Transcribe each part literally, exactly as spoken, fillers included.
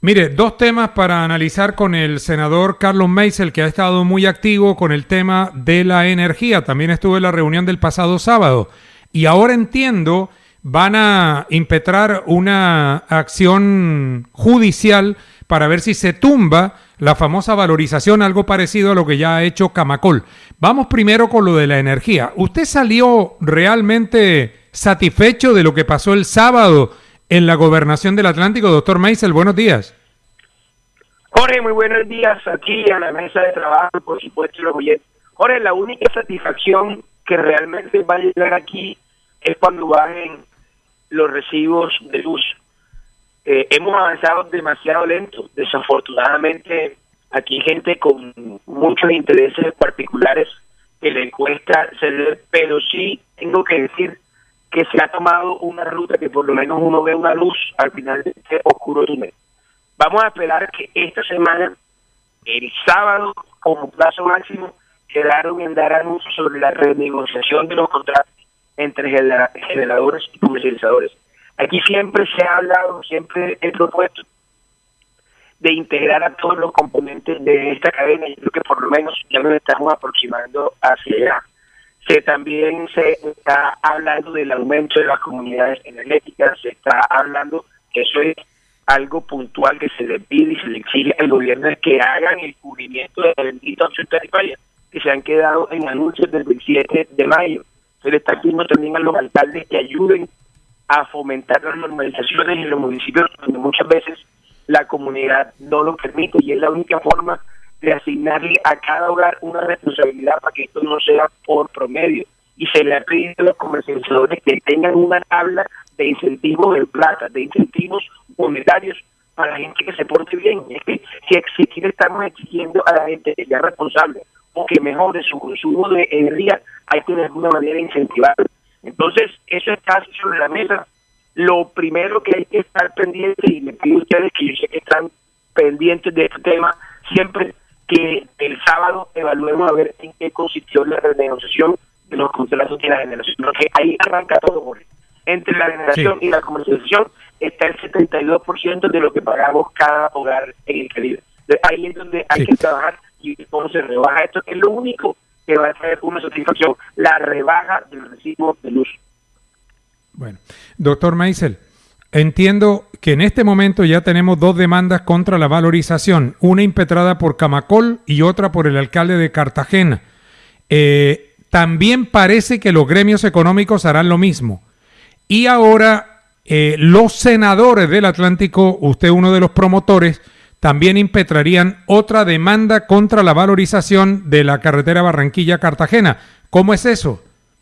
Mire, dos temas para analizar con el senador Carlos Maysel, que ha estado muy activo con el tema de la energía. También estuve en la reunión del pasado sábado. Y ahora entiendo, van a impetrar una acción judicial para ver si se tumba la famosa valorización, algo parecido a lo que ya ha hecho Camacol. Vamos primero con lo de la energía. ¿Usted salió realmente satisfecho de lo que pasó el sábado en la Gobernación del Atlántico? Doctor Maysel, buenos días. Jorge, muy buenos días aquí a la mesa de trabajo, por supuesto, los oyentes. Jorge, la única satisfacción que realmente va a llegar aquí es cuando bajen los recibos de luz. Eh, hemos avanzado demasiado lento. Desafortunadamente, aquí hay gente con muchos intereses particulares que le cuesta ceder, pero sí tengo que decir que se ha tomado una ruta que por lo menos uno ve una luz al final de este oscuro túnel. Vamos a esperar que esta semana, el sábado, como plazo máximo, quedaron en dar anuncios sobre la renegociación de los contratos entre generadores y comercializadores. Aquí siempre se ha hablado, siempre he propuesto de integrar a todos los componentes de esta cadena. Yo creo que por lo menos ya nos estamos aproximando hacia allá. Se, también se está hablando del aumento de las comunidades energéticas, se está hablando que eso es algo puntual que se le pide y se le exige al gobierno, es que hagan el cubrimiento de la bendita opción tarifaria, que se han quedado en anuncios del veintisiete de mayo. Se le está pidiendo también a los alcaldes que ayuden a fomentar las normalizaciones en los municipios donde muchas veces la comunidad no lo permite, y es la única forma de asignarle a cada hogar una responsabilidad para que esto no sea por promedio. Y se le ha pedido a los comercializadores que tengan una tabla de incentivos en plata, de incentivos monetarios para la gente que se porte bien. Es que si exigir, estamos exigiendo a la gente que sea responsable o que mejore su consumo de energía, hay que de alguna manera incentivarlo. Entonces, eso está sobre la mesa. Lo primero que hay que estar pendiente, y les pido a ustedes que yo sé que están pendientes de este tema, siempre que el sábado evaluemos a ver en qué consistió la renegociación de los contratos de la generación, porque ahí arranca todo, Jorge. Entre la generación sí. y la comercialización está el setenta y dos por ciento de lo que pagamos cada hogar en el Caribe. Ahí es donde hay sí. que trabajar, y cómo se rebaja esto, es lo único que va a traer una satisfacción, la rebaja del recibo de luz. Bueno, doctor Maysel, entiendo que en este momento ya tenemos dos demandas contra la valorización, una impetrada por Camacol y otra por el alcalde de Cartagena. Eh, también parece que los gremios económicos harán lo mismo. Y ahora eh, los senadores del Atlántico, usted uno de los promotores, también impetrarían otra demanda contra la valorización de la carretera Barranquilla-Cartagena. ¿Cómo es eso?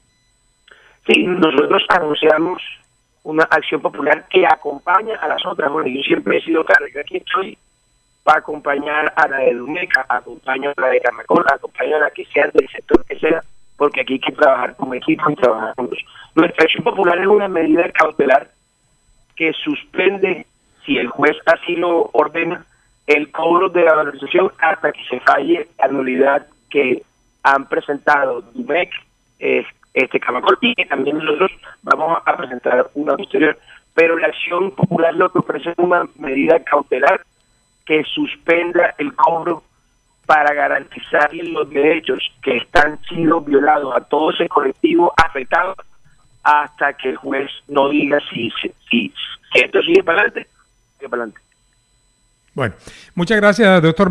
Sí, nosotros anunciamos una acción popular que acompaña a las otras. Bueno, yo siempre he sido claro, yo aquí estoy para acompañar a la de Dumeca, acompaño a la de Camacol, acompaño a la que sea del sector que sea, porque aquí hay que trabajar como equipo y trabajar juntos. Nuestra acción popular es una medida cautelar que suspende, si el juez así lo ordena, el cobro de la valorización hasta que se falle la nulidad que han presentado Dumec, eh, este Camacol, y que también nosotros vamos a presentar una posterior. Pero la acción popular lo que ofrece es una medida cautelar que suspenda el cobro para garantizarle los derechos que están siendo violados a todo ese colectivo afectado hasta que el juez no diga si, si, si, si esto sigue para adelante, sigue para adelante. Bueno, muchas gracias, doctor.